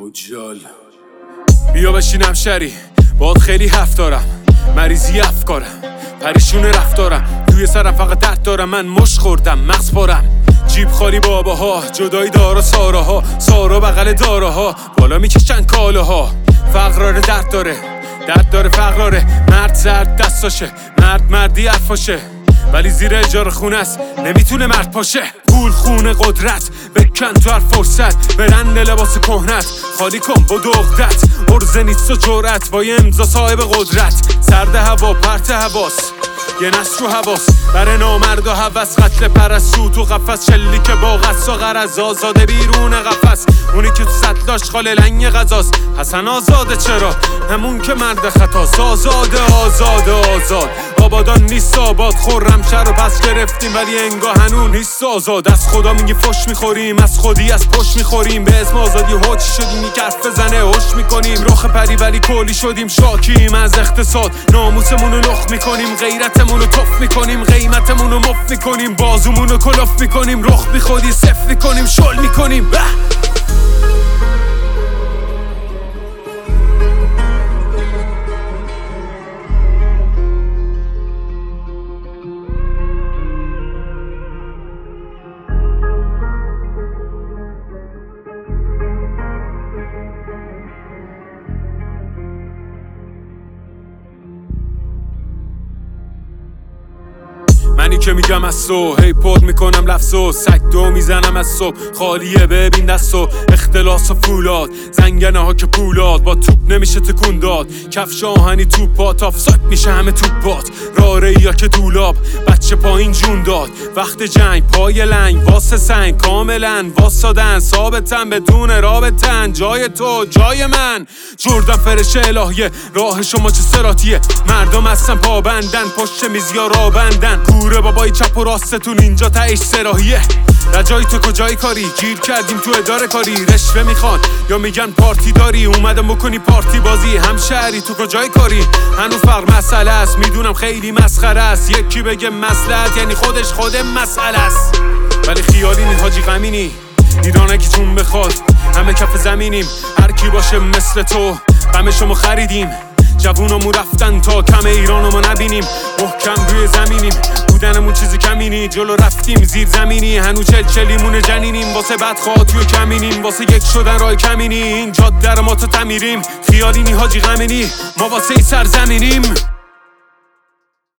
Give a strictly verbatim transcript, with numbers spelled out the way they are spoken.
حجال بیا بشینم شری باد خیلی حرف دارم، مریضی افکارم، پریشون رفتارم، توی سرم فقط درد دارم، من مش خوردم مغز پارم، جیب خالی باباها، جدایی دارا ساراها، سارا بغل داراها، بالا میکشن کالاها، فقراره درد داره، درد داره فقراره، مرد زرد دستاشه، مرد مردی حرفاشه، ولی زیر اجاره خونه است نمیتونه مرد پاشه. پول خونه قدرت بکن تو هر فرصت، برند لباس کهنت خالی کن با دغدت، عرضه نیست و جرأت با یه امضا صاحب قدرت، سرد هوا پرت هواس یه نسل رو حواس، بر نامرد و هوس، قتل پرستو تو قفس، شلی که با قصد و غرض آزاده بیرون قفس، اونی که تو سطل آشغال لنگ غذاست، حسن آزاده چرا همون که مرد خطاست، آزاده آزاده آزاد، آبادان نیست آباد، خورم شهر رو پس گرفتیم ولی انگاه هنون نیست آزاد، از خدا میگی فش میخوریم، از خودی از پشت میخوریم، به اسم آزادی هوچی شدیم، یک حرف بزنه هوش میکنیم، رخ پری ولی کلی شدیم، شاکیم از اقتصاد، ناموسمون رو لخ میکنیم، غیرتمون رو تف میکنیم، قیمتمون رو مف میکنیم، بازومون رو کلاف میکنیم، رخ بی خودی صف میکنیم، شل میکنیم. منی که میگم از صبح هی پود میکنم لفظو، سگ دو میزنم از صبح، خالیه ببین دستو، اختلاس و فولاد، زنگنه ها که پولاد، با توپ نمیشه تکون داد، کفش آهنی توپات، آفساید میشه همه توپات، راره یا که دولاب، بچه پایین جون داد، وقت جنگ پای لنگ، واسه سنگ کاملا واسادن، ثابتن بدون رابطن، جای تو جای من، جردن فرش الهیه، راه شما چه سراتیه، مردم هستن پابندن، پشت میزیا را بندن، کوره بابای چپ و راستتون اینجا تهش سراحیه، رجای تو کجای کاری، گیر کردیم تو اداره کاری، رشوه میخوان یا میگن پارتی داری، اومدم بکنی پارتی بازی، همشهری تو کجای کاری، هنو فرق مسئله است، میدونم خیلی مسخره است، یکی بگه مصلحت یعنی خودش خود مسئله است، ولی خیالی نی حاجی غمینی، ایرانکیتون بخواد همه کف زمینیم، هر کی باشه مثل تو غمشو خریدیم، جوونامون رفتن تا کم ایرانمو نبینیم، محکم روی زمینیم، بودنمون چیزی کمینی، جلو رفتیم زیر زمینی، هنو چل چلیمون جنینیم، واسه بدخواه توی کمینیم، واسه یک شدن رای کمینی، این جاده رو ما تو تمیریم، خیالی نی حاجی غمینی، ما واسه ای سرزمینیم.